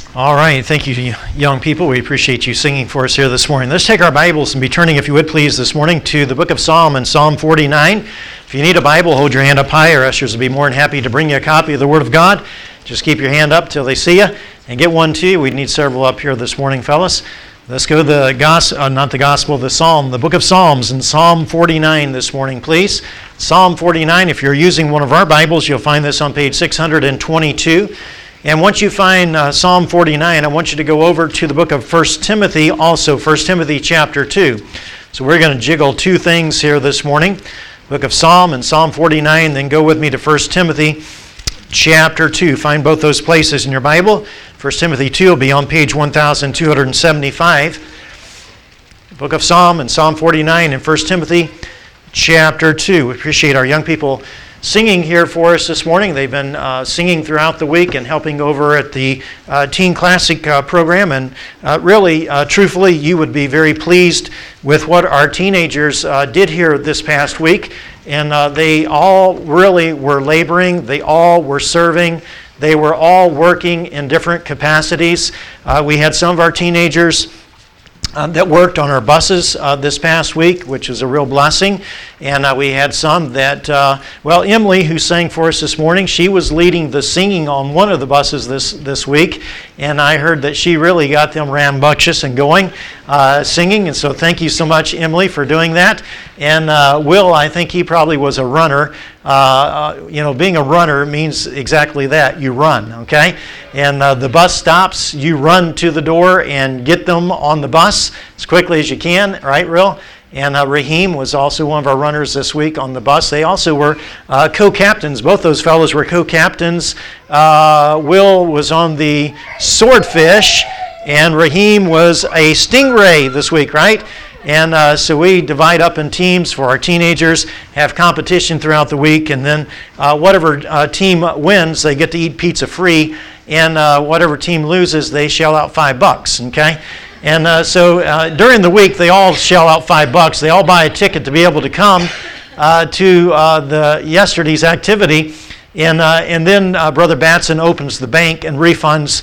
All right, thank you, young people. We appreciate you singing for us here this morning. Let's take our Bibles and be turning, if you would please, this morning to the book of Psalm and Psalm 49. If you need a Bible, hold your hand up high. Our ushers will be more than happy to bring you a copy of the Word of God. Just keep your hand up till they see you and get one to you. We need several up here this morning, fellas. Let's go to the Psalm, the book of Psalms, and Psalm 49 this morning, please. Psalm 49, if you're using one of our Bibles, you'll find this on page 622. And once you find Psalm 49, I want you to go over to the book of 1 Timothy, also 1 Timothy chapter 2. So we're going to jiggle two things here this morning, book of Psalm and Psalm 49, then go with me to 1 Timothy chapter 2. Find both those places in your Bible. 1 Timothy 2 will be on page 1275. Book of Psalm and Psalm 49 and 1 Timothy chapter 2. We appreciate our young people singing here for us this morning. They've been singing throughout the week and helping over at the Teen Classic program. And really, truthfully, you would be very pleased with what our teenagers did here this past week. And they all really were laboring. They all were serving. They were all working in different capacities. We had some of our teenagers that worked on our buses this past week, which was a real blessing. And we had some that, Emily, who sang for us this morning, she was leading the singing on one of the buses this week. And I heard that she really got them rambunctious and going, singing. And so thank you so much, Emily, for doing that. And Will, I think he probably was a runner. Being a runner means exactly that. You run, okay? And the bus stops, you run to the door and get them on the bus as quickly as you can, right, Will? And Raheem was also one of our runners this week on the bus. They also were co-captains. Both those fellows were co-captains. Will was on the Swordfish, and Raheem was a Stingray this week, right? And so we divide up in teams for our teenagers, have competition throughout the week, and then whatever team wins, they get to eat pizza free, and whatever team loses, they shell out $5, okay? And so during the week, they all shell out $5. They all buy a ticket to be able to come to the yesterday's activity. And then Brother Batson opens the bank and refunds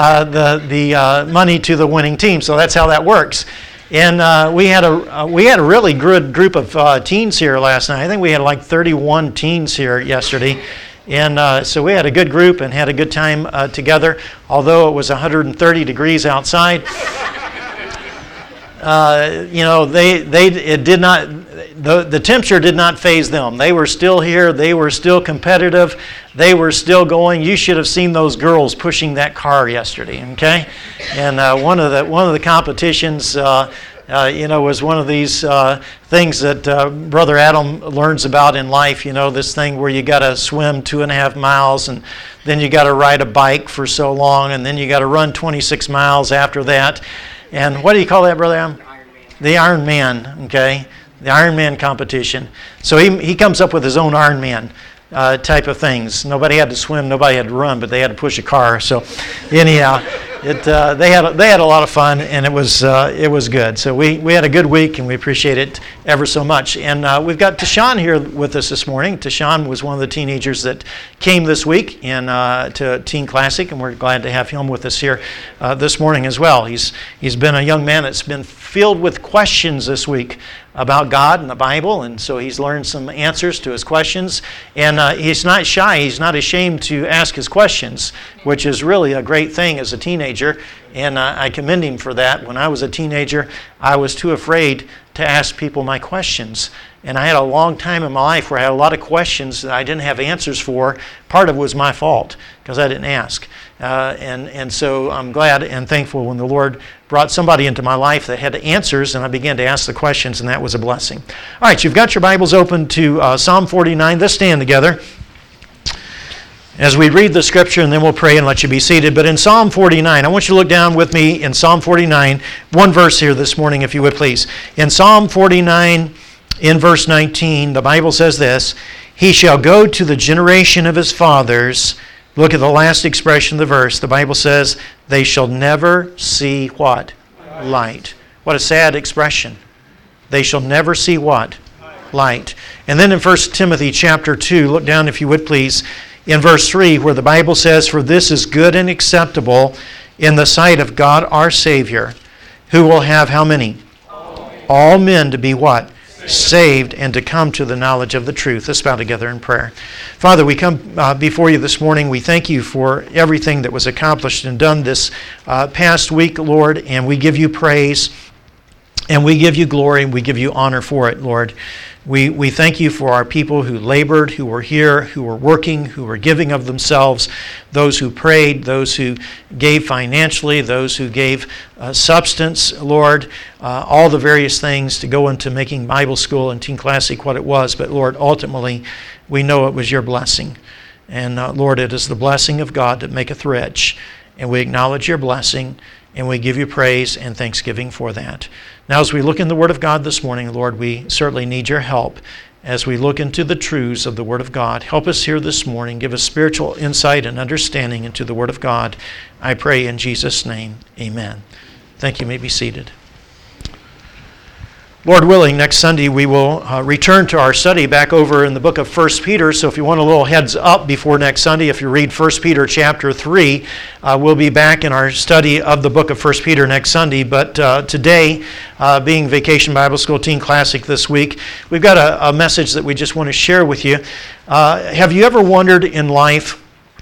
the money to the winning team. So that's how that works. And we had a really good group of teens here last night. I think we had like 31 teens here yesterday. And so we had a good group and had a good time together, although it was 130 degrees outside. The temperature did not faze them. They were still here. They were still competitive. They were still going. You should have seen those girls pushing that car yesterday, okay? And one of the competitions, was one of these things that Brother Adam learns about in life, this thing where you got to swim 2.5 miles, and then you got to ride a bike for so long, and then you got to run 26 miles after that. And what do you call that, Brother Adam? The Ironman, okay? The Ironman competition. So he comes up with his own Ironman type of things. Nobody had to swim, nobody had to run, but they had to push a car. So anyhow, they had a lot of fun, and it was good. So we had a good week, and we appreciate it ever so much. And we've got Tashawn here with us this morning. Tashawn was one of the teenagers that came this week to Teen Classic, and we're glad to have him with us here this morning as well. He's been a young man that's been filled with questions this week about God and the Bible, and so he's learned some answers to his questions. And he's not shy. He's not ashamed to ask his questions, which is really a great thing as a teenager, and I commend him for that. When I was a teenager, I was too afraid to ask people my questions. And I had a long time in my life where I had a lot of questions that I didn't have answers for. Part of it was my fault because I didn't ask. And so I'm glad and thankful when the Lord brought somebody into my life that had answers, and I began to ask the questions, and that was a blessing. All right, you've got your Bibles open to Psalm 49. Let's stand together as we read the scripture, and then we'll pray and let you be seated. But in Psalm 49, I want you to look down with me in Psalm 49, one verse here this morning, if you would please. In Psalm 49, in verse 19, the Bible says this: "He shall go to the generation of his fathers." Look at the last expression of the verse. The Bible says, "They shall never see" what? Light. What a sad expression. They shall never see what? Light. And then in 1 Timothy chapter 2, look down if you would please, in verse 3, where the Bible says, "For this is good and acceptable in the sight of God our Savior, who will have how many? All men to be what? Saved and to come to the knowledge of the truth. Let's bow together in prayer. Father, we come before you this morning. We thank you for everything that was accomplished and done this past week, Lord, and we give you praise, and we give you glory, and we give you honor for it, Lord. We thank you for our people who labored, who were here, who were working, who were giving of themselves, those who prayed, those who gave financially, those who gave substance, Lord, all the various things to go into making Bible School and Teen Classic what it was. But Lord, ultimately, we know it was your blessing. And Lord, it is the blessing of God that maketh rich. And we acknowledge your blessing, and we give you praise and thanksgiving for that. Now, as we look in the Word of God this morning, Lord, we certainly need your help as we look into the truths of the Word of God. Help us here this morning. Give us spiritual insight and understanding into the Word of God. I pray in Jesus' name, amen. Thank you. You may be seated. Lord willing, next Sunday we will return to our study back over in the book of 1 Peter. So if you want a little heads up before next Sunday, if you read 1 Peter chapter 3, we'll be back in our study of the book of 1 Peter next Sunday. But today, being Vacation Bible School Teen Classic this week, we've got a message that we just want to share with you. Have you ever wondered in life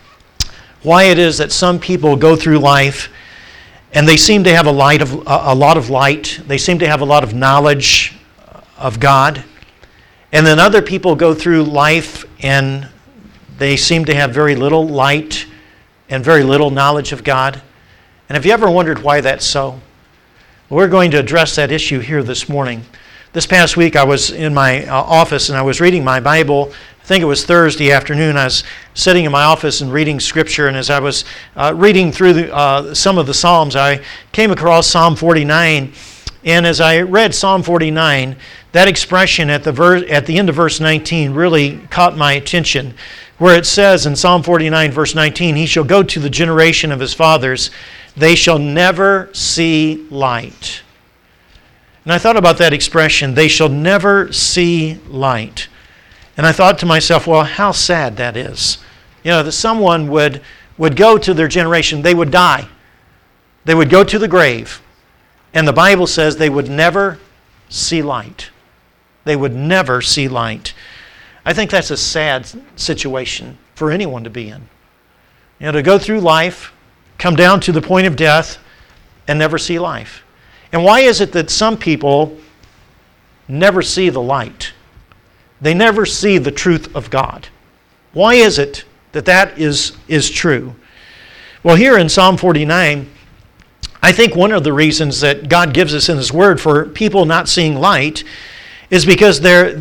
why it is that some people go through life and they seem to have a lot of light. They seem to have a lot of knowledge of God. And then other people go through life and they seem to have very little light and very little knowledge of God. And have you ever wondered why that's so? Well, we're going to address that issue here this morning. This past week I was in my office and I was reading my Bible. I think it was Thursday afternoon. I was sitting in my office and reading Scripture, and as I was reading through some of the Psalms, I came across Psalm 49. And as I read Psalm 49, that expression at the end of verse 19 really caught my attention, where it says in Psalm 49, verse 19, "He shall go to the generation of his fathers, they shall never see light." And I thought about that expression, "they shall never see light." And I thought to myself, well, how sad that is. You know, that someone would go to their generation, they would die. They would go to the grave. And the Bible says they would never see light. They would never see light. I think that's a sad situation for anyone to be in. You know, to go through life, come down to the point of death, and never see life. And why is it that some people never see the light? They never see the truth of God. Why is it that that is true? Well, here in Psalm 49, I think one of the reasons that God gives us in His Word for people not seeing light is because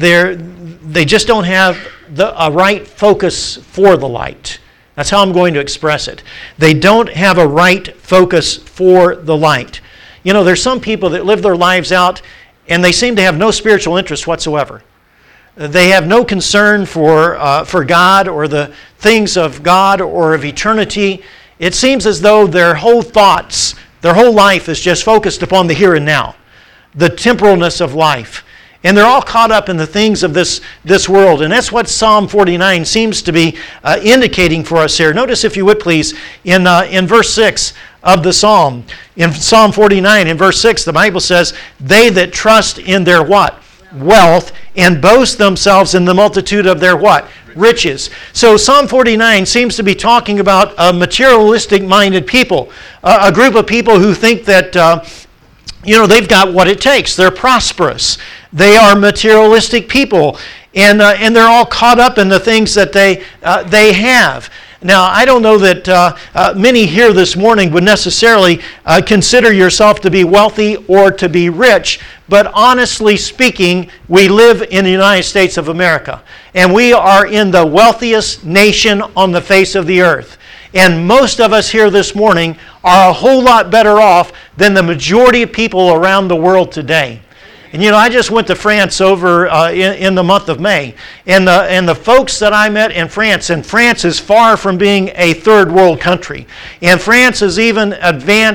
they just don't have a right focus for the light. That's how I'm going to express it. They don't have a right focus for the light. You know, there's some people that live their lives out and they seem to have no spiritual interest whatsoever. They have no concern for God or the things of God or of eternity. It seems as though their whole thoughts, their whole life is just focused upon the here and now, the temporalness of life. And they're all caught up in the things of this world. And that's what Psalm 49 seems to be indicating for us here. Notice, if you would please, in verse 6 of the Psalm. In Psalm 49, in verse 6, the Bible says, "They that trust in their" what? "Wealth, and boast themselves in the multitude of their" what? "Riches." So Psalm 49 seems to be talking about a materialistic-minded people, a group of people who think that they've got what it takes. They're prosperous. They are materialistic people, and they're all caught up in the things that they have. Now, I don't know that many here this morning would necessarily consider yourself to be wealthy or to be rich, but honestly speaking, we live in the United States of America, and we are in the wealthiest nation on the face of the earth. And most of us here this morning are a whole lot better off than the majority of people around the world today. And I just went to France over in the month of May, and the folks that I met in France, and France is far from being a third world country, and France is even advanced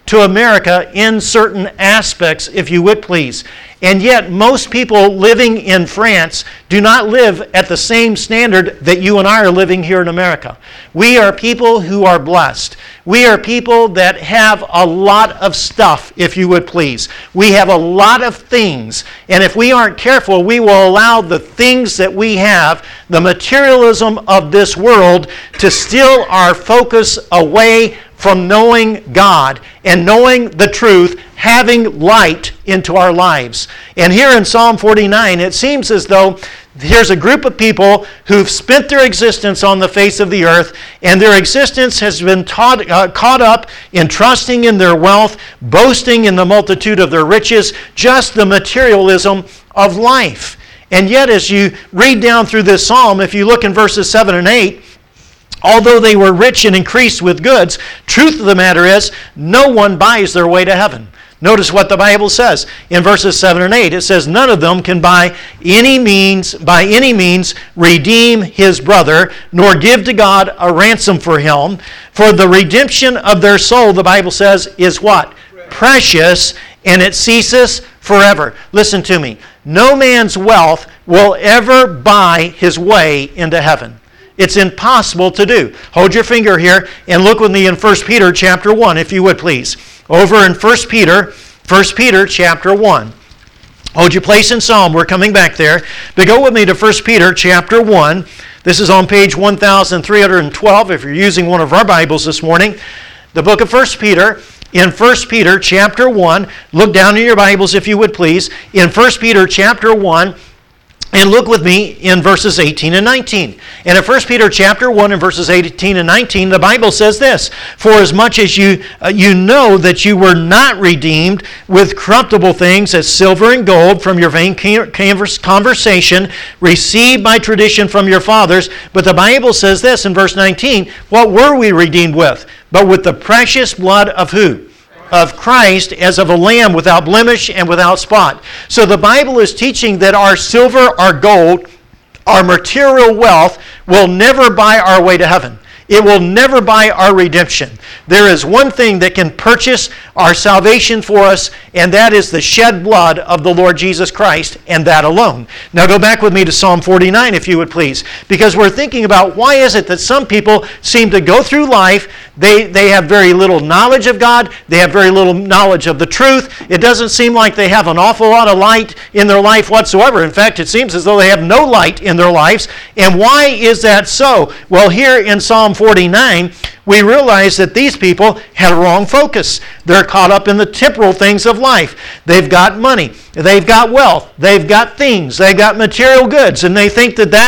to America in certain aspects, if you would please. And yet, most people living in France do not live at the same standard that you and I are living here in America. We are people who are blessed. We are people that have a lot of stuff, if you would please. We have a lot of things. And if we aren't careful, we will allow the things that we have, the materialism of this world, to steal our focus away from knowing God and knowing the truth, having light into our lives. And here in Psalm 49, it seems as though here's a group of people who've spent their existence on the face of the earth, and their existence has been caught up in trusting in their wealth, boasting in the multitude of their riches, just the materialism of life. And yet, as you read down through this psalm, if you look in verses 7 and 8, although they were rich and increased with goods, truth of the matter is, no one buys their way to heaven. Notice what the Bible says in verses 7 and 8. It says, none of them can by any means redeem his brother, nor give to God a ransom for him. For the redemption of their soul, the Bible says, is what? Precious, and it ceases forever. Listen to me. No man's wealth will ever buy his way into heaven. It's impossible to do. Hold your finger here and look with me in 1 Peter chapter 1, if you would please. Over in 1 Peter chapter 1. Hold your place in Psalm. We're coming back there. But go with me to 1 Peter chapter 1. This is on page 1312 if you're using one of our Bibles this morning. The book of 1 Peter. In 1 Peter chapter 1, look down in your Bibles if you would please. In 1 Peter chapter 1, and look with me in verses 18 and 19. And in 1 Peter chapter 1 and verses 18 and 19, the Bible says this, for as much as you know that you were not redeemed with corruptible things as silver and gold from your vain conversation, received by tradition from your fathers. But the Bible says this in verse 19, what were we redeemed with? But with the precious blood of who? Of Christ, as of a lamb without blemish and without spot. So the Bible is teaching that our silver, our gold, our material wealth will never buy our way to heaven. It will never buy our redemption. There is one thing that can purchase our salvation for us, and that is the shed blood of the Lord Jesus Christ, and that alone. Now go back with me to Psalm 49, if you would please, because we're thinking about why is it that some people seem to go through life, they have very little knowledge of God, they have very little knowledge of the truth. It doesn't seem like they have an awful lot of light in their life whatsoever. In fact, it seems as though they have no light in their lives. And why is that so? Well, here in Psalm 49, we realize that these people had a wrong focus. They're caught up in the temporal things of life. They've got money, they've got wealth, they've got things, they've got material goods, and they think that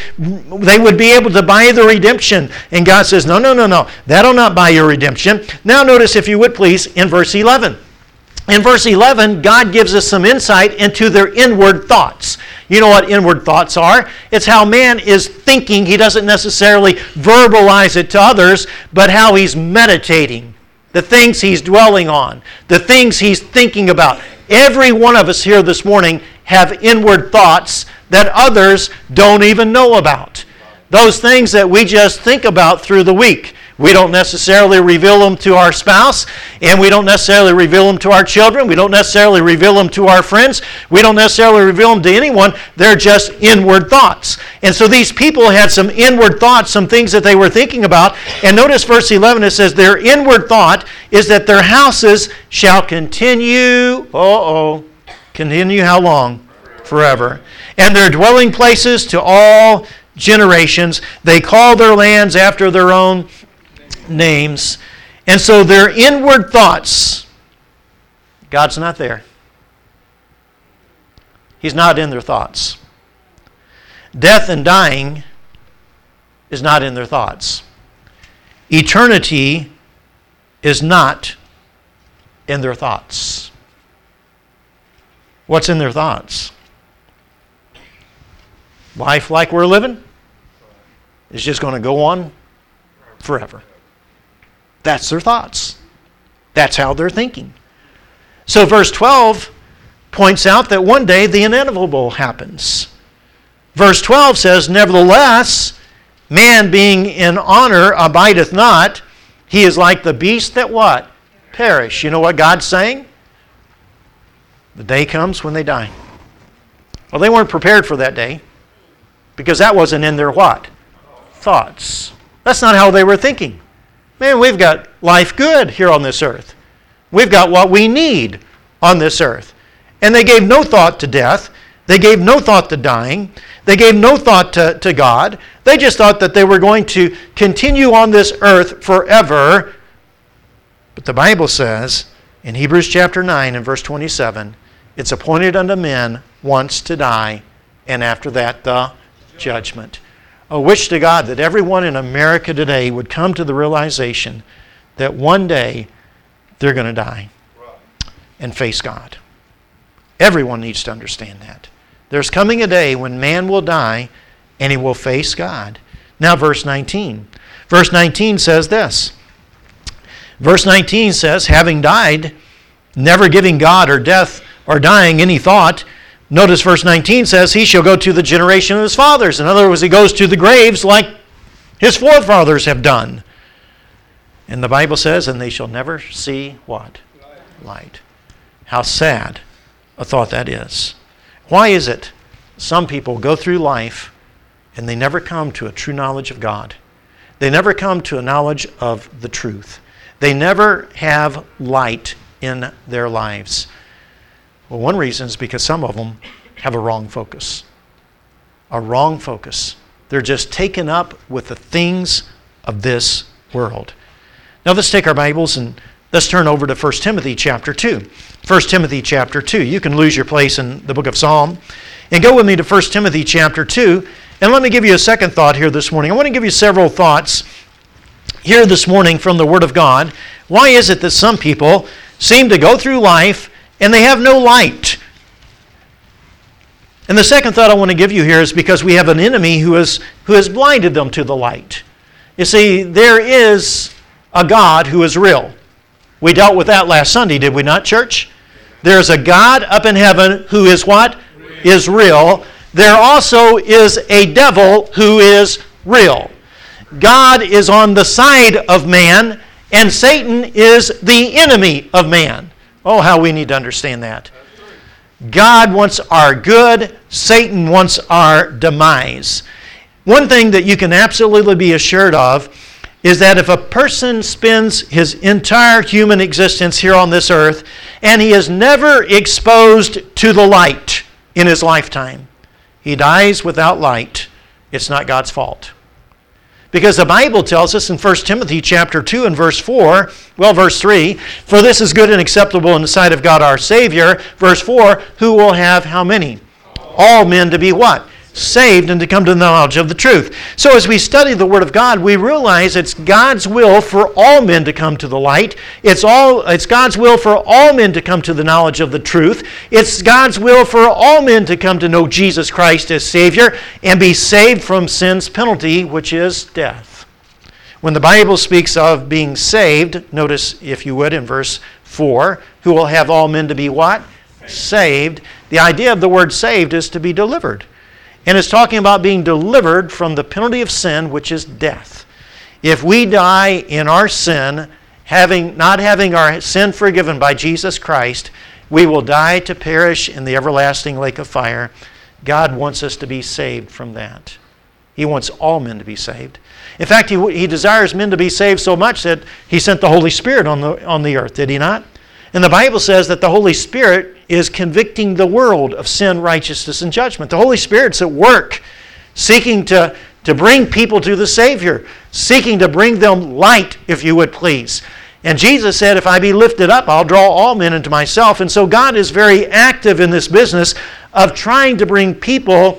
they would be able to buy the redemption. And God says, no, that'll not buy your redemption. Now notice, if you would please, in verse 11. In verse 11, God gives us some insight into their inward thoughts. You know what inward thoughts are? It's how man is thinking. He doesn't necessarily verbalize it to others, but how he's meditating. The things he's dwelling on. The things he's thinking about. Every one of us here this morning have inward thoughts that others don't even know about. Those things that we just think about through the week. We don't necessarily reveal them to our spouse, and we don't necessarily reveal them to our children. We don't necessarily reveal them to our friends. We don't necessarily reveal them to anyone. They're just inward thoughts. And so these people had some inward thoughts, some things that they were thinking about. And notice verse 11, it says, their inward thought is that their houses shall continue, continue how long? Forever. And their dwelling places to all generations. They call their lands after their own names. And so their inward thoughts, God's not there. He's not in their thoughts. Death and dying is not in their thoughts. Eternity is not in their thoughts. What's in their thoughts? Life like we're living is just going to go on forever. That's their thoughts. That's how they're thinking. So verse 12 points out that one day the inevitable happens. Verse 12 says, nevertheless, man being in honor abideth not. He is like the beast that what? perish. You know what God's saying? The day comes when they die. Well, they weren't prepared for that day because that wasn't in their what? Thoughts. That's not how they were thinking. Man, we've got life good here on this earth. We've got what we need on this earth. And they gave no thought to death. They gave no thought to dying. They gave no thought to God. They just thought that they were going to continue on this earth forever. But the Bible says in Hebrews chapter 9 and verse 27, it's appointed unto men once to die, and after that the judgment. I wish to God that everyone in America today would come to the realization that one day they're going to die and face God. Everyone needs to understand that. There's coming a day when man will die and he will face God. Now verse 19. Verse 19 says this. Verse 19 says, having died, never giving God or death or dying any thought. Notice verse 19 says, he shall go to the generation of his fathers. In other words, he goes to the graves like his forefathers have done. And the Bible says, and they shall never see what? Light. How sad a thought that is. Why is it some people go through life and they never come to a true knowledge of God? They never come to a knowledge of the truth. They never have light in their lives. Well, one reason is because some of them have a wrong focus. A wrong focus. They're just taken up with the things of this world. Now let's take our Bibles and let's turn over to 1 Timothy chapter 2. 1 Timothy chapter 2. You can lose your place in the book of Psalm. And go with me to 1 Timothy chapter 2. And let me give you a second thought here this morning. I want to give you several thoughts here this morning from the Word of God. Why is it that some people seem to go through life and they have no light? And the second thought I want to give you here is because we have an enemy who has blinded them to the light. You see, there is a God who is real. We dealt with that last Sunday, did we not, church? There's a God up in heaven who is what? Is real. There also is a devil who is real. God is on the side of man, and Satan is the enemy of man. Oh, how we need to understand that. God wants our good. Satan wants our demise. One thing that you can absolutely be assured of is that if a person spends his entire human existence here on this earth and he is never exposed to the light in his lifetime, he dies without light. It's not God's fault. Because the Bible tells us in 1 Timothy chapter 2 and verse 4, verse 3, for this is good and acceptable in the sight of God our Savior. Verse 4, who will have how many? All men to be what? Saved and to come to the knowledge of the truth. So as we study the Word of God, we realize it's God's will for all men to come to the light. It's God's will for all men to come to the knowledge of the truth. It's God's will for all men to come to know Jesus Christ as Savior and be saved from sin's penalty, which is death. When the Bible speaks of being saved, notice, if you would, in verse 4, who will have all men to be what? Saved. The idea of the word saved is to be delivered. And it's talking about being delivered from the penalty of sin, which is death. If we die in our sin, not having our sin forgiven by Jesus Christ, we will die to perish in the everlasting lake of fire. God wants us to be saved from that. He wants all men to be saved. In fact, He desires men to be saved so much that He sent the Holy Spirit on the earth, did He not? And the Bible says that the Holy Spirit is convicting the world of sin, righteousness, and judgment. The Holy Spirit's at work, seeking to bring people to the Savior, seeking to bring them light, if you would please. And Jesus said, if I be lifted up, I'll draw all men into myself. And so God is very active in this business of trying to bring people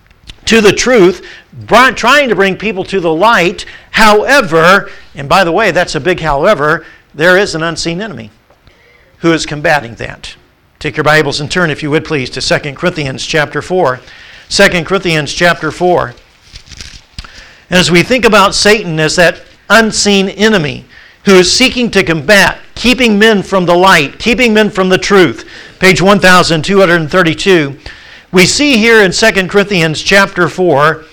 to the truth, trying to bring people to the light. However, and by the way, that's a big however, there is an unseen enemy who is combating that. Take your Bibles and turn, if you would please, to 2 Corinthians chapter 4. 2 Corinthians chapter 4. As we think about Satan as that unseen enemy who is seeking to combat, keeping men from the light, keeping men from the truth, page 1232, we see here in 2 Corinthians chapter 4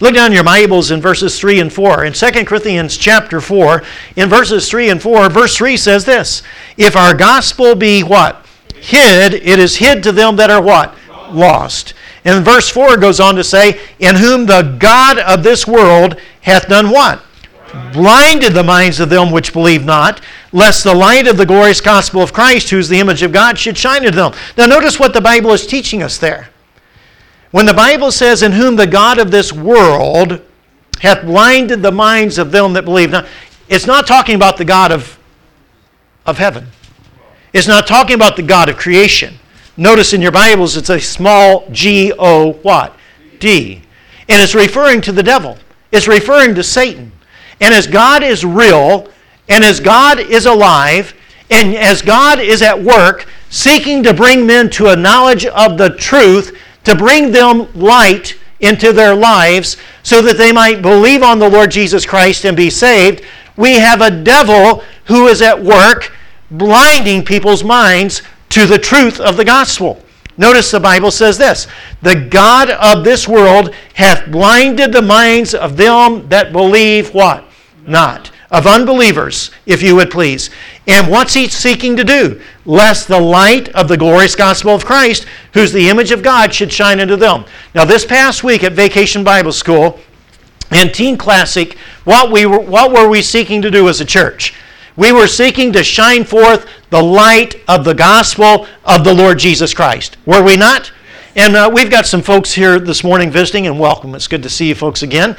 Look down your Bibles in verses 3 and 4. In 2 Corinthians chapter 4, in verses 3 and 4, verse 3 says this, if our gospel be what? Hid, it is hid to them that are what? Lost. And verse 4 goes on to say, in whom the God of this world hath done what? Blinded the minds of them which believe not, lest the light of the glorious gospel of Christ, who is the image of God, should shine into them. Now notice what the Bible is teaching us there. When the Bible says, in whom the God of this world hath blinded the minds of them that believe not, it's not talking about the God of heaven. It's not talking about the God of creation. Notice in your Bibles it's a small G-O what? D. And it's referring to the devil. It's referring to Satan. And as God is real, and as God is alive, and as God is at work, seeking to bring men to a knowledge of the truth, to bring them light into their lives so that they might believe on the Lord Jesus Christ and be saved, we have a devil who is at work blinding people's minds to the truth of the gospel. Notice the Bible says this, the God of this world hath blinded the minds of them that believe what? Not. Of unbelievers, if you would please. And what's he seeking to do? Lest the light of the glorious gospel of Christ, who's the image of God, should shine into them. Now this past week at Vacation Bible School and Teen Classic, what were we seeking to do as a church? We were seeking to shine forth the light of the gospel of the Lord Jesus Christ. Were we not? And we've got some folks here this morning visiting, and welcome. It's good to see you folks again.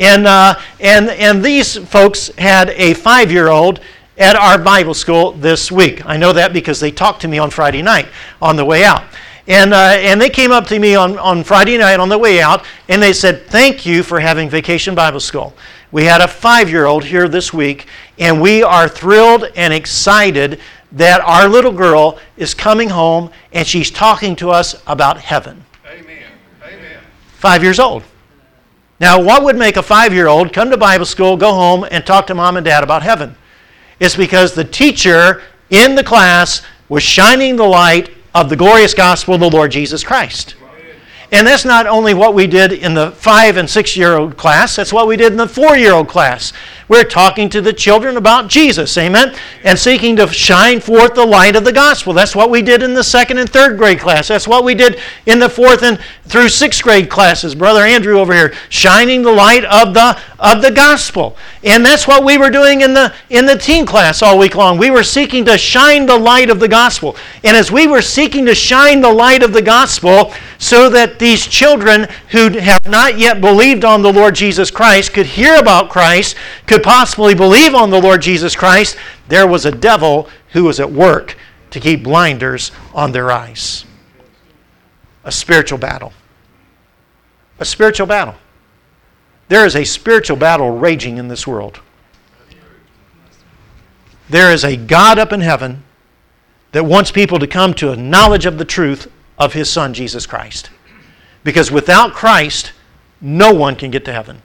And these folks had a 5-year-old at our Bible school this week. I know that because they talked to me on Friday night on the way out. And they came up to me on Friday night on the way out, and they said, thank you for having Vacation Bible School. We had a 5-year-old here this week, and we are thrilled and excited that our little girl is coming home and she's talking to us about heaven. Amen. Amen. 5 years old. Now, what would make a 5-year-old come to Bible school, go home, and talk to mom and dad about heaven? It's because the teacher in the class was shining the light of the glorious gospel of the Lord Jesus Christ. And that's not only what we did in the 5- and 6-year-old class, that's what we did in the 4-year-old class. We're talking to the children about Jesus, amen? And seeking to shine forth the light of the gospel. That's what we did in the 2nd and 3rd grade class. That's what we did in the 4th and through 6th grade classes. Brother Andrew over here, shining the light of the gospel. And that's what we were doing in the teen class all week long. We were seeking to shine the light of the gospel. And as we were seeking to shine the light of the gospel so that these children who have not yet believed on the Lord Jesus Christ could hear about Christ, could possibly believe on the Lord Jesus Christ, there was a devil who was at work to keep blinders on their eyes. A spiritual battle. A spiritual battle. There is a spiritual battle raging in this world. There is a God up in heaven that wants people to come to a knowledge of the truth of His Son, Jesus Christ. Because without Christ, no one can get to heaven.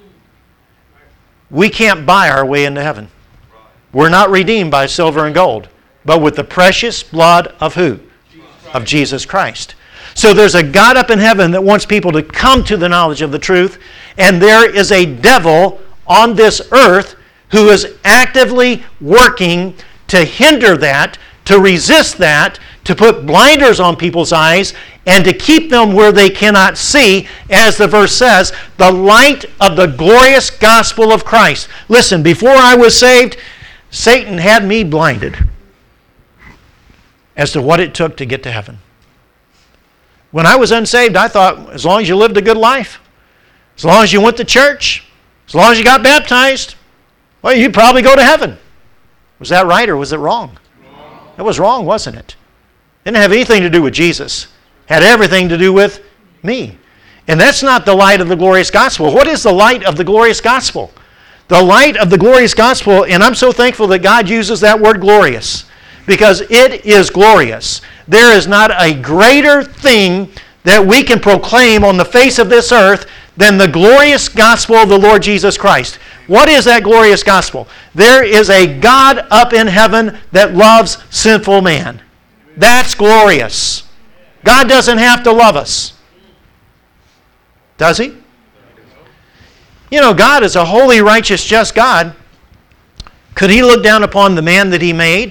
We can't buy our way into heaven. We're not redeemed by silver and gold, but with the precious blood of who? Of Jesus Christ. So there's a God up in heaven that wants people to come to the knowledge of the truth, and there is a devil on this earth who is actively working to hinder that, to resist that, to put blinders on people's eyes, and to keep them where they cannot see, as the verse says, the light of the glorious gospel of Christ. Listen, before I was saved, Satan had me blinded as to what it took to get to heaven. When I was unsaved, I thought, as long as you lived a good life, as long as you went to church, as long as you got baptized, well, you'd probably go to heaven. Was that right or was it wrong? It was wrong, wasn't it? It didn't have anything to do with Jesus. It had everything to do with me. And that's not the light of the glorious gospel. What is the light of the glorious gospel? The light of the glorious gospel, and I'm so thankful that God uses that word glorious, because it is glorious. There is not a greater thing that we can proclaim on the face of this earth than the glorious gospel of the Lord Jesus Christ. What is that glorious gospel? There is a God up in heaven that loves sinful man. That's glorious. God doesn't have to love us. Does He? You know, God is a holy, righteous, just God. Could he look down upon the man that he made,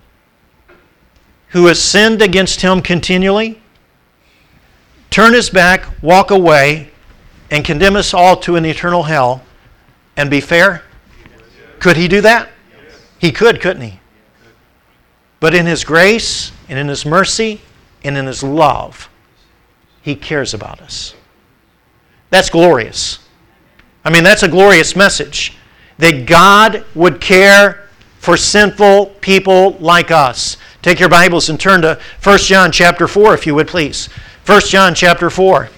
who has sinned against him continually, turn his back, walk away, and condemn us all to an eternal hell, and be fair? Could he do that? He could, couldn't he? But in his grace, and in his mercy, and in his love, he cares about us. That's glorious. I mean, that's a glorious message. That God would care for sinful people like us. Take your Bibles and turn to 1 John chapter 4, if you would please. 1 John chapter 4.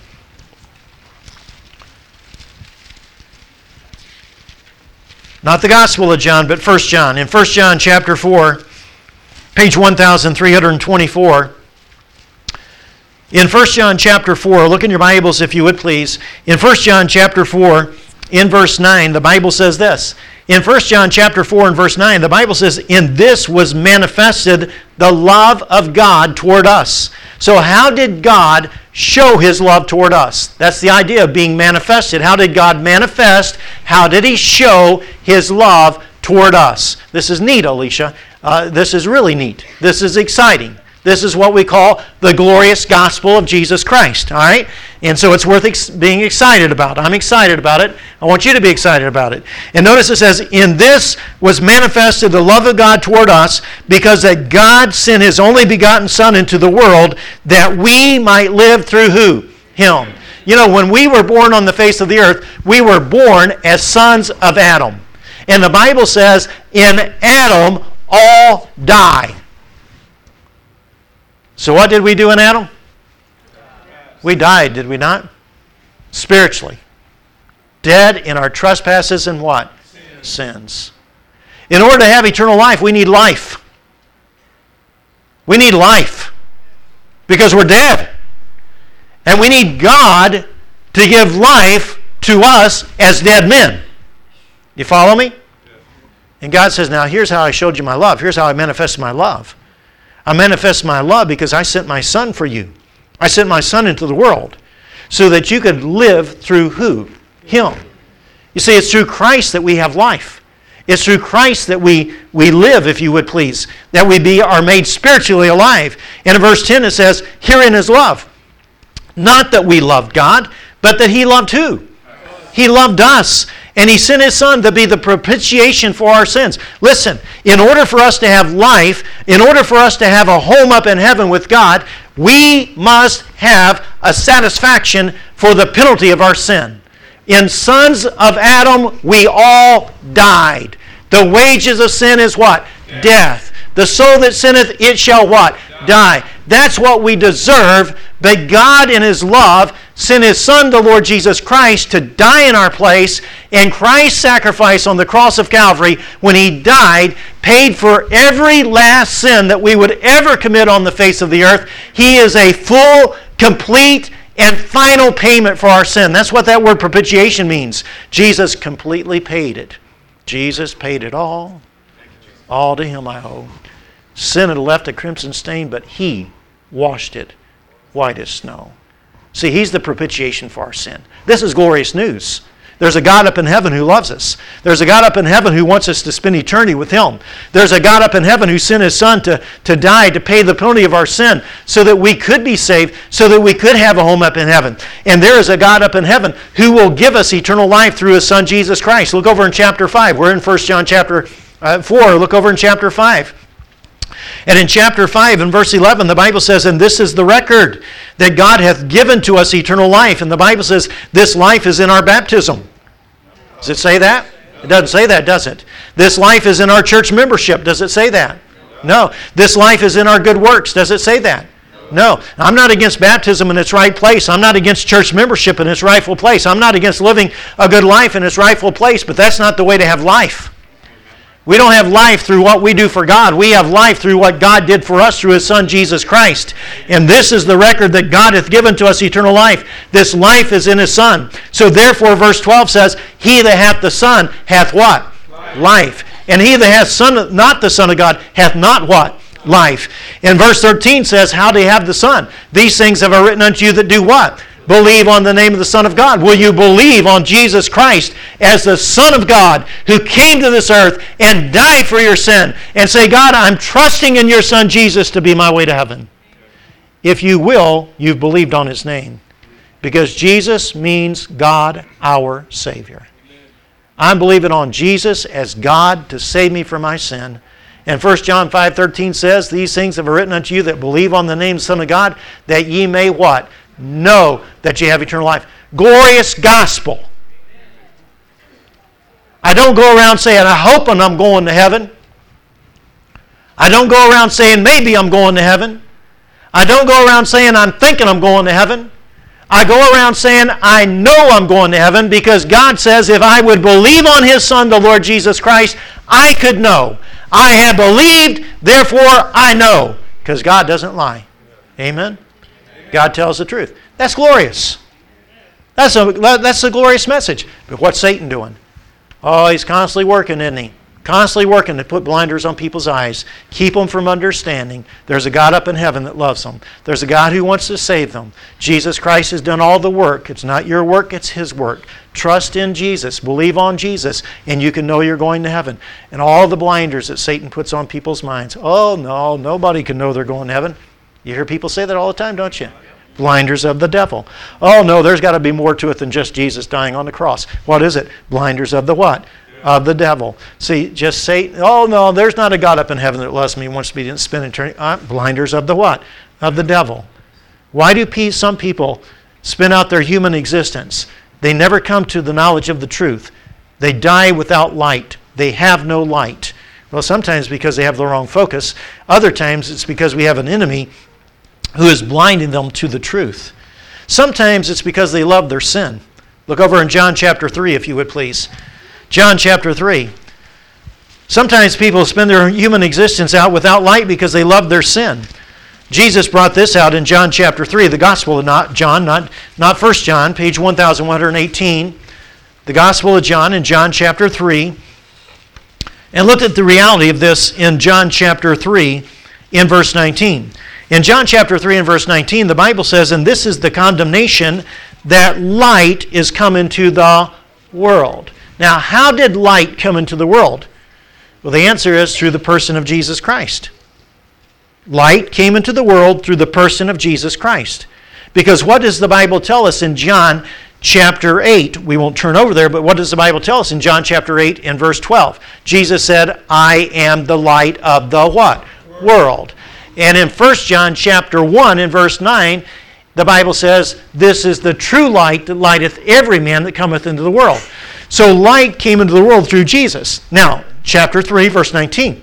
Not the Gospel of John, but 1 John. In 1 John chapter 4, page 1324. In 1 John chapter 4, look in your Bibles if you would please. In 1 John chapter 4, in verse 9, the Bible says this. In 1 John chapter 4 and verse 9, the Bible says, "In this was manifested the love of God toward us." So how did God show his love toward us? That's the idea of being manifested. How did God manifest? How did he show his love toward us? This is neat, Alicia. This is really neat. This is exciting. This is what we call the glorious gospel of Jesus Christ, all right? And so it's worth being excited about. I'm excited about it. I want you to be excited about it. And notice it says, "In this was manifested the love of God toward us, because that God sent his only begotten Son into the world, that we might live through" who? Him. You know, when we were born on the face of the earth, we were born as sons of Adam. And the Bible says, in Adam all die. So what did we do in Adam? We died, did we not? Spiritually. Dead in our trespasses and what? Sins. In order to have eternal life, we need life. We need life. Because we're dead. And we need God to give life to us as dead men. You follow me? And God says, now here's how I showed you my love. Here's how I manifested my love. I manifest my love because I sent my Son for you. I sent my Son into the world so that you could live through who? Him. You see, it's through Christ that we have life. It's through Christ that we live, if you would please, that we are made spiritually alive. And in verse 10 it says, herein is love. Not that we loved God, but that he loved who? He loved us. And he sent his Son to be the propitiation for our sins. Listen, in order for us to have life, in order for us to have a home up in heaven with God, we must have a satisfaction for the penalty of our sin. In sons of Adam, we all died. The wages of sin is what? Death. The soul that sinneth, it shall what? Die. That's what we deserve, but God in his love sent his Son, the Lord Jesus Christ, to die in our place, and Christ's sacrifice on the cross of Calvary, when he died, paid for every last sin that we would ever commit on the face of the earth. He is a full, complete, and final payment for our sin. That's what that word propitiation means. Jesus completely paid it. Jesus paid it all. All to him I owe. Sin had left a crimson stain, but he washed it white as snow. See, he's the propitiation for our sin. This is glorious news. There's a God up in heaven who loves us. There's a God up in heaven who wants us to spend eternity with him. There's a God up in heaven who sent his Son to die, to pay the penalty of our sin, so that we could be saved, so that we could have a home up in heaven. And there is a God up in heaven who will give us eternal life through his Son, Jesus Christ. Look over in chapter 5. We're in 1 John chapter 4. Look over in chapter 5. And in chapter 5 and verse 11, the Bible says, "And this is the record, that God hath given to us eternal life." And the Bible says, this life is in our baptism. Does it say that? It doesn't say that, does it? This life is in our church membership. Does it say that? No. This life is in our good works. Does it say that? No. I'm not against baptism in its right place. I'm not against church membership in its rightful place. I'm not against living a good life in its rightful place, but that's not the way to have life. We don't have life through what we do for God. We have life through what God did for us through his Son, Jesus Christ. And this is the record that God hath given to us eternal life. This life is in his Son. So therefore, verse 12 says, he that hath the Son hath what? Life. And he that hath not the Son of God hath not what? Life. And verse 13 says, how do you have the Son? These things have I written unto you that do what? believe on the name of the Son of God? Will you believe on Jesus Christ as the Son of God who came to this earth and died for your sin and say, God, I'm trusting in your Son Jesus to be my way to heaven? If you will, you've believed on His name. Because Jesus means God our Savior. I'm believing on Jesus as God to save me from my sin. And 1 John 5:13 says, these things have I written unto you that believe on the name of the Son of God, that ye may what? Know that ye have eternal life. Glorious gospel. I don't go around saying, I hope I'm going to heaven. I don't go around saying, maybe I'm going to heaven. I don't go around saying, I'm thinking I'm going to heaven. I go around saying, I know I'm going to heaven because God says if I would believe on His Son, the Lord Jesus Christ, I could know. I have believed, therefore I know. Because God doesn't lie. Amen? God tells the truth. That's glorious. That's a glorious message. But what's Satan doing? Oh, he's constantly working, isn't he? Constantly working to put blinders on people's eyes, keep them from understanding. There's a God up in heaven that loves them. There's a God who wants to save them. Jesus Christ has done all the work. It's not your work, it's His work. Trust in Jesus, believe on Jesus, and you can know you're going to heaven. And all the blinders that Satan puts on people's minds. Oh, no, nobody can know they're going to heaven. You hear people say that all the time, don't you? Blinders of the devil. Oh, no, there's got to be more to it than just Jesus dying on the cross. What is it? Blinders of the what? Of the devil. See, just say, oh no, there's not a God up in heaven that loves me and wants me to spend eternity. Blinders of the what? Of the devil. Why do some people spend out their human existence? They never come to the knowledge of the truth. They die without light. They have no light. Well, sometimes because they have the wrong focus. Other times it's because we have an enemy who is blinding them to the truth. Sometimes it's because they love their sin. Look over in John chapter 3, if you would please. John chapter 3. Sometimes people spend their human existence out without light because they love their sin. Jesus brought this out in John chapter 3, the Gospel of John, not 1 John, page 1118. The Gospel of John in John chapter 3. And look at the reality of this in John chapter 3 in verse 19. In John chapter 3 and verse 19, the Bible says, and this is the condemnation, that light is come into the world. Now, how did light come into the world? Well, the answer is through the person of Jesus Christ. Light came into the world through the person of Jesus Christ. Because what does the Bible tell us in John chapter 8? We won't turn over there, but what does the Bible tell us in John chapter 8 and verse 12? Jesus said, I am the light of the what? World. And in 1 John chapter 1 and verse 9, the Bible says, this is the true light that lighteth every man that cometh into the world. So light came into the world through Jesus. Now, chapter 3, verse 19.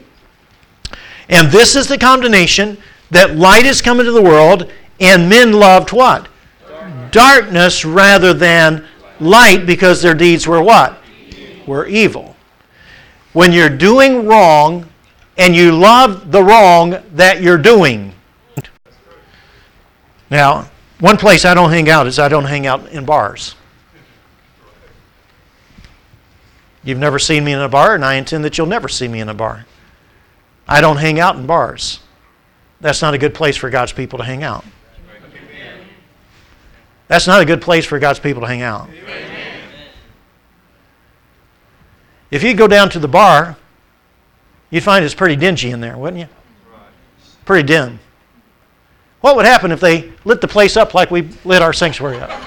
And this is the condemnation, that light is come into the world, and men loved what? Darkness rather than light, because their deeds were what? Were evil. When you're doing wrong, and you love the wrong that you're doing. Now, one place I don't hang out is I don't hang out in bars. You've never seen me in a bar, and I intend that you'll never see me in a bar. I don't hang out in bars. That's not a good place for God's people to hang out. That's not a good place for God's people to hang out. If you go down to the bar, you'd find it's pretty dingy in there, wouldn't you? Pretty dim. What would happen if they lit the place up like we lit our sanctuary up?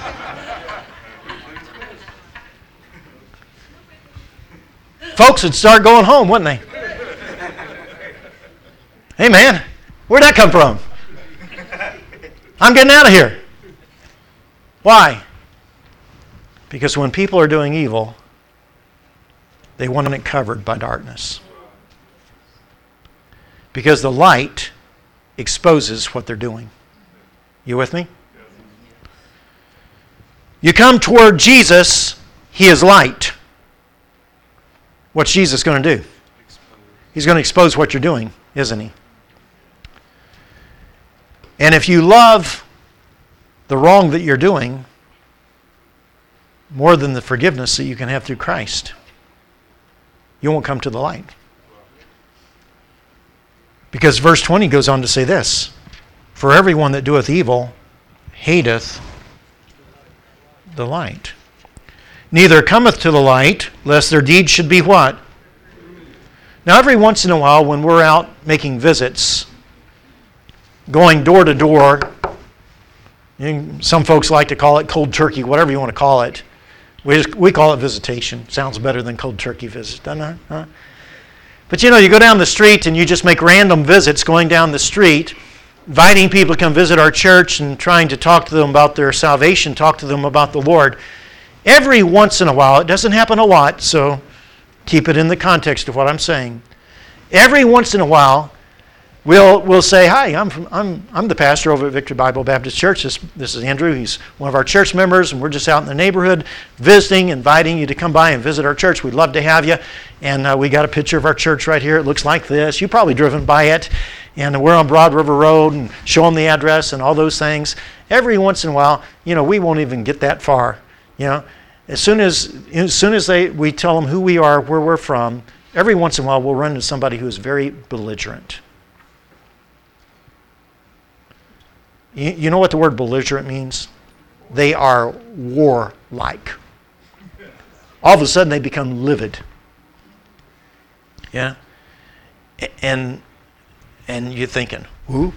Folks would start going home, wouldn't they? Hey man, where'd that come from? I'm getting out of here. Why? Because when people are doing evil, they want it covered by darkness. Because the light exposes what they're doing. You with me? You come toward Jesus, He is light. What's Jesus going to do? He's going to expose what you're doing, isn't He? And if you love the wrong that you're doing more than the forgiveness that you can have through Christ, you won't come to the light. Because verse 20 goes on to say this, for everyone that doeth evil hateth the light. Neither cometh to the light, lest their deeds should be what? Now, every once in a while, when we're out making visits, going door to door, some folks like to call it cold turkey, whatever you want to call it. We call it visitation. Sounds better than cold turkey visit, doesn't it? Huh? But you go down the street and you just make random visits going down the street, inviting people to come visit our church and trying to talk to them about their salvation, talk to them about the Lord. Every once in a while, it doesn't happen a lot, so keep it in the context of what I'm saying. Every once in a while, we'll say, "Hi, I'm the pastor over at Victory Bible Baptist Church. This is Andrew. He's one of our church members, and we're just out in the neighborhood visiting, inviting you to come by and visit our church. We'd love to have you. And we got a picture of our church right here. It looks like this. You've probably driven by it. And we're on Broad River Road, and show them the address and all those things. Every once in a while, we won't even get that far. As soon as we tell them who we are, where we're from, every once in a while we'll run into somebody who is very belligerent. You know what the word belligerent means? They are warlike. All of a sudden they become livid. Yeah? And you're thinking, "Ooh,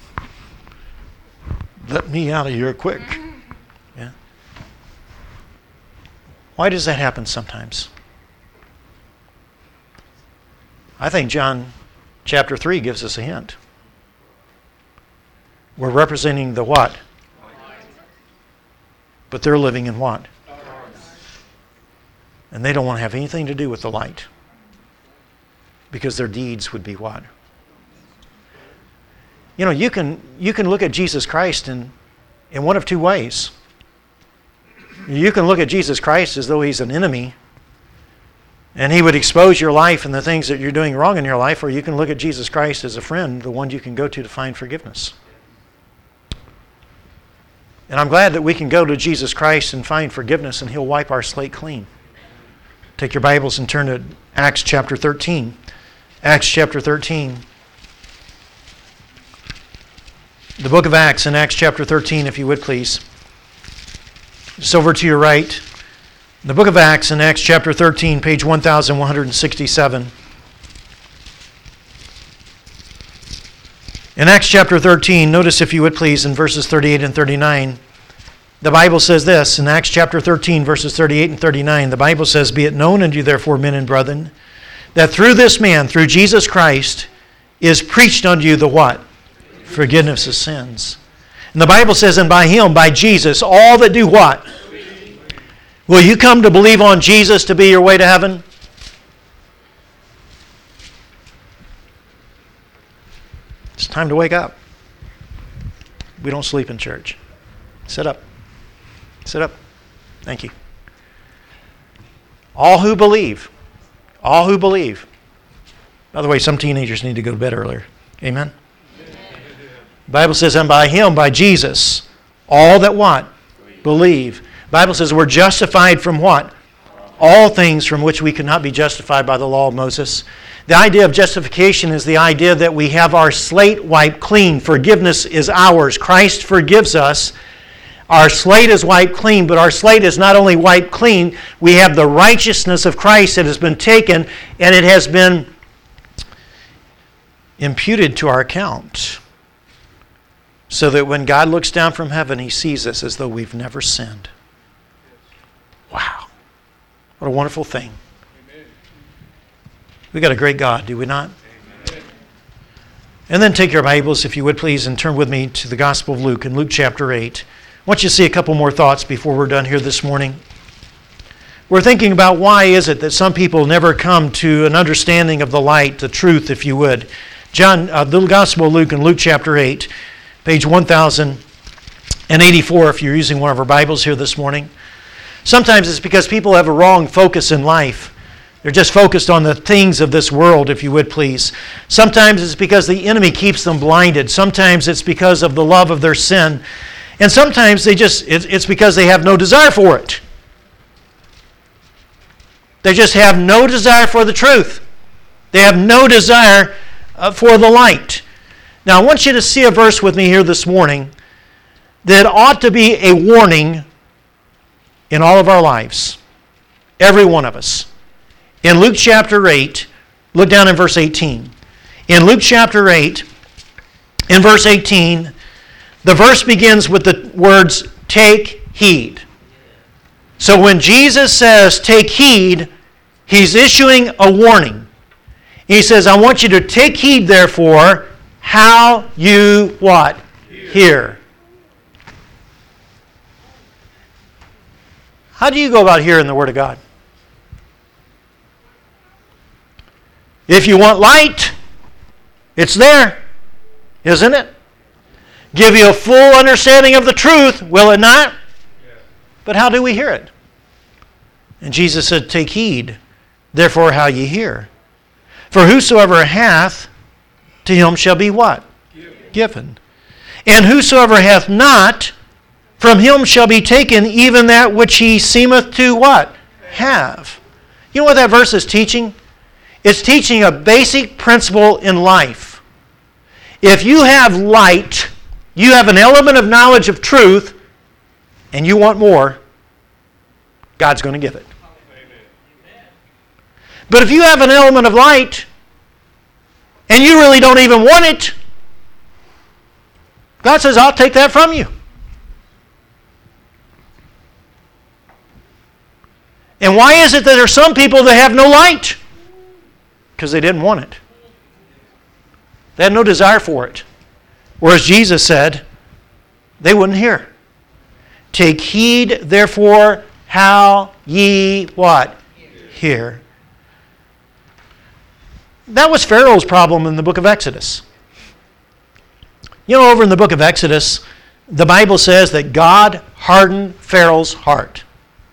let me out of here quick." Yeah? Why does that happen sometimes? I think John chapter 3 gives us a hint. We're representing the what? But they're living in what? And they don't want to have anything to do with the light. Because their deeds would be what? You can look at Jesus Christ in one of two ways. You can look at Jesus Christ as though he's an enemy, and he would expose your life and the things that you're doing wrong in your life, or you can look at Jesus Christ as a friend, the one you can go to find forgiveness. And I'm glad that we can go to Jesus Christ and find forgiveness, and he'll wipe our slate clean. Take your Bibles and turn to Acts chapter 13. Acts chapter 13. The book of Acts in Acts chapter 13, if you would please. Just over to your right. The book of Acts in Acts chapter 13, page 1167. In Acts chapter 13, notice if you would please in verses 38 and 39, the Bible says this, in Acts chapter 13, verses 38 and 39, the Bible says, "Be it known unto you therefore, men and brethren, that through this man, through Jesus Christ, is preached unto you the what? Forgiveness of sins." And the Bible says, "And by him, by Jesus, all that do what? Will you come to believe on Jesus to be your way to heaven?" It's time to wake up. We don't sleep in church. Sit up. Sit up. Thank you. All who believe. All who believe. By the way, some teenagers need to go to bed earlier. Amen? The Bible says, "And by him, by Jesus, all that what? Believe." The Bible says we're justified from what? All things from which we could not be justified by the law of Moses. The idea of justification is the idea that we have our slate wiped clean. Forgiveness is ours. Christ forgives us. Our slate is wiped clean, but our slate is not only wiped clean, we have the righteousness of Christ that has been taken and it has been imputed to our account. So that when God looks down from heaven, he sees us as though we've never sinned. Wow. What a wonderful thing. We got a great God, do we not? Amen. And then take your Bibles, if you would please, and turn with me to the Gospel of Luke, in Luke chapter 8. I want you to see a couple more thoughts before we're done here this morning. We're thinking about why is it that some people never come to an understanding of the light, the truth, if you would. The Gospel of Luke in Luke chapter 8, page 1084, if you're using one of our Bibles here this morning. Sometimes it's because people have a wrong focus in life. They're just focused on the things of this world, if you would please. Sometimes it's because the enemy keeps them blinded. Sometimes it's because of the love of their sin. And sometimes it's because they have no desire for it. They just have no desire for the truth. They have no desire for the light. Now, I want you to see a verse with me here this morning that ought to be a warning in all of our lives. Every one of us. In Luke chapter 8, look down in verse 18. In Luke chapter 8, in verse 18, the verse begins with the words, take heed. So when Jesus says, take heed, he's issuing a warning. He says, I want you to take heed, therefore, how you what? Hear. How do you go about hearing the Word of God? If you want light, it's there, isn't it? Give you a full understanding of the truth, will it not? Yes. But how do we hear it? And Jesus said, take heed, therefore, how ye hear. For whosoever hath, to him shall be what? Given. And whosoever hath not, from him shall be taken even that which he seemeth to what? Have. You know what that verse is teaching? It's teaching a basic principle in life. If you have light, you have an element of knowledge of truth, and you want more, God's going to give it. But if you have an element of light, and you really don't even want it, God says, I'll take that from you. And why is it that there are some people that have no light? Because they didn't want it. They had no desire for it. Whereas Jesus said, they wouldn't hear. Take heed, therefore, how ye what? Hear. That was Pharaoh's problem in the book of Exodus. You know, over in the book of Exodus, the Bible says that God hardened Pharaoh's heart.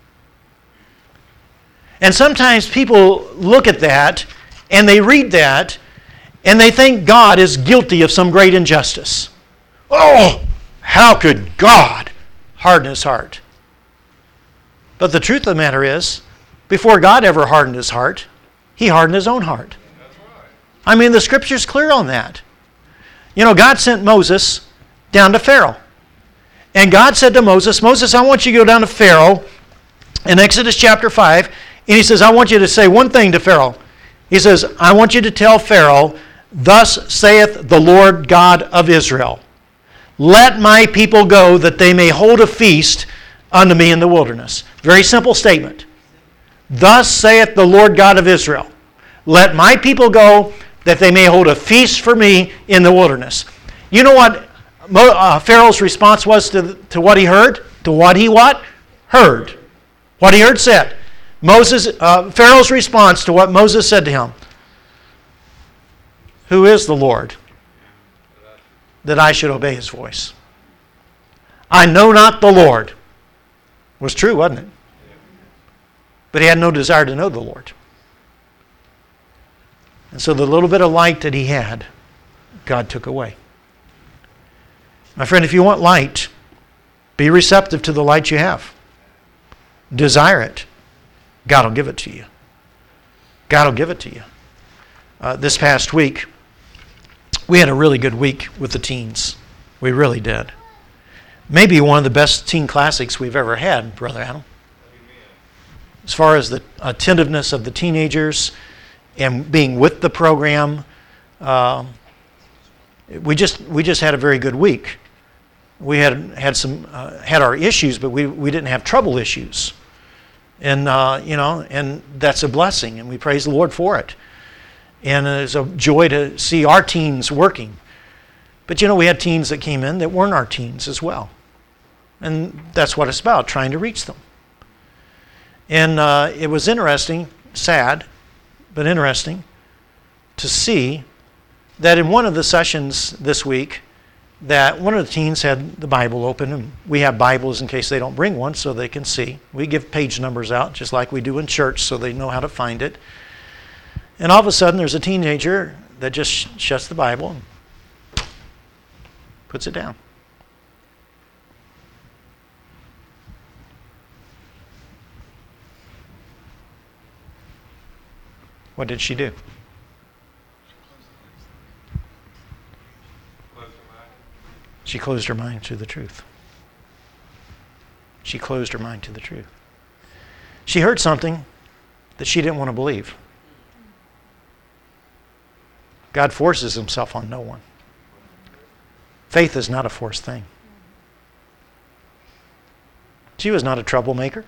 And sometimes people look at that, and they read that, and they think God is guilty of some great injustice. Oh, how could God harden his heart? But the truth of the matter is, before God ever hardened his heart, he hardened his own heart. I mean, the Scripture's clear on that. You know, God sent Moses down to Pharaoh. And God said to Moses, Moses, I want you to go down to Pharaoh in Exodus chapter 5, and he says, I want you to say one thing to Pharaoh. He says, I want you to tell Pharaoh, thus saith the Lord God of Israel, let my people go that they may hold a feast unto me in the wilderness. Very simple statement. Thus saith the Lord God of Israel, let my people go that they may hold a feast for me in the wilderness. You know what Pharaoh's response was to what he heard? To what he what? Heard. What he heard said. Pharaoh's response to what Moses said to him. Who is the Lord that I should obey his voice? I know not the Lord. Was true, wasn't it? But he had no desire to know the Lord. And so the little bit of light that he had, God took away. My friend, if you want light, be receptive to the light you have. Desire it. God will give it to you. God will give it to you. This past week, we had a really good week with the teens. We really did. Maybe one of the best teen classics we've ever had, Brother Adam. As far as the attentiveness of the teenagers and being with the program, we just had a very good week. We had our issues, but we didn't have trouble issues. And and that's a blessing, and we praise the Lord for it. And it's a joy to see our teens working. But we had teens that came in that weren't our teens as well. And that's what it's about, trying to reach them. And it was interesting, sad, but interesting, to see that in one of the sessions this week, that one of the teens had the Bible open, and we have Bibles in case they don't bring one so they can see. We give page numbers out just like we do in church so they know how to find it. And all of a sudden there's a teenager that just shuts the Bible and puts it down. What did she do? She closed her mind to the truth. She closed her mind to the truth. She heard something that she didn't want to believe. God forces himself on no one. Faith is not a forced thing. She was not a troublemaker.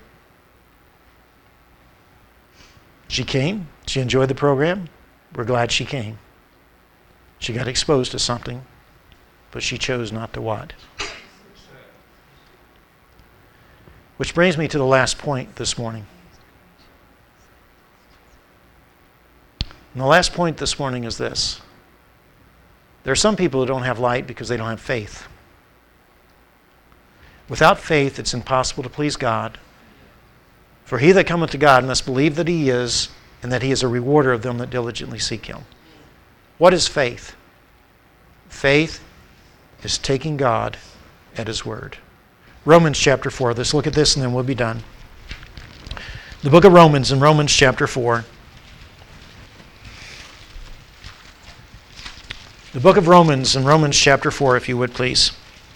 She came. She enjoyed the program. We're glad she came. She got exposed to something, but she chose not to what? Which brings me to the last point this morning. And the last point this morning is this. There are some people who don't have light because they don't have faith. Without faith, it's impossible to please God. For he that cometh to God must believe that he is, and that he is a rewarder of them that diligently seek him. What is faith? Faith is taking God at his word. Romans chapter 4. Let's look at this and then we'll be done. The book of Romans, in Romans chapter 4. The book of Romans, in Romans chapter 4, if you would please.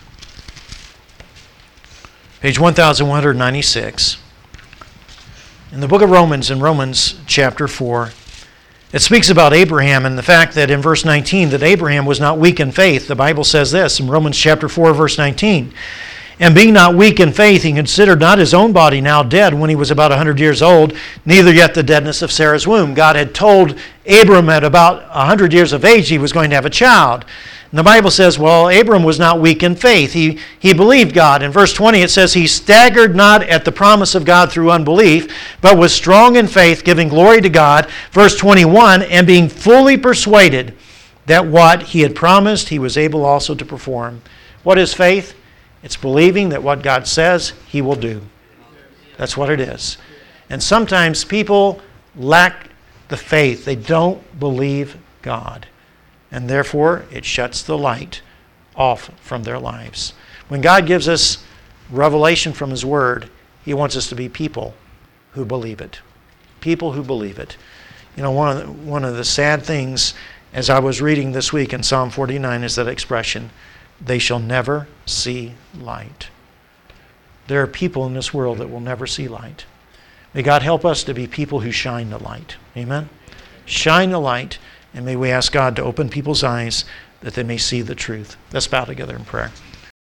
Page 1196. In the book of Romans, in Romans chapter 4, it speaks about Abraham and the fact that in verse 19 that Abraham was not weak in faith. The Bible says this in Romans chapter 4, verse 19. And being not weak in faith, he considered not his own body now dead when he was about 100 years old, neither yet the deadness of Sarah's womb. God had told Abram at about 100 years of age he was going to have a child. And the Bible says, well, Abram was not weak in faith. He believed God. In verse 20 it says, he staggered not at the promise of God through unbelief, but was strong in faith, giving glory to God. Verse 21, and being fully persuaded that what he had promised he was able also to perform. What is faith? It's believing that what God says, he will do. That's what it is. And sometimes people lack the faith. They don't believe God. And therefore, it shuts the light off from their lives. When God gives us revelation from his word, he wants us to be people who believe it. People who believe it. You know, one of the sad things as I was reading this week in Psalm 49 is that expression, they shall never see light. There are people in this world that will never see light. May God help us to be people who shine the light. Amen? Shine the light, and may we ask God to open people's eyes that they may see the truth. Let's bow together in prayer.